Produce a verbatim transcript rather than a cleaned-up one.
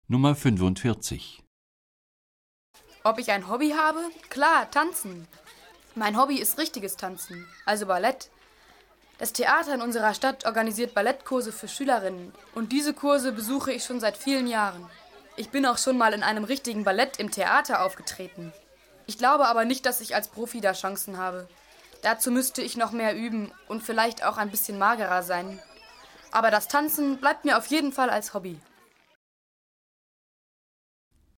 Nummer fünfundvierzig. Ob ich ein Hobby habe? Klar, tanzen. Mein Hobby ist richtiges Tanzen, also Ballett. Das Theater in unserer Stadt organisiert Ballettkurse für Schülerinnen und diese Kurse besuche ich schon seit vielen Jahren. Ich bin auch schon mal in einem richtigen Ballett im Theater aufgetreten. Ich glaube aber nicht, dass ich als Profi da Chancen habe. Dazu müsste ich noch mehr üben und vielleicht auch ein bisschen magerer sein. Aber das Tanzen bleibt mir auf jeden Fall als Hobby.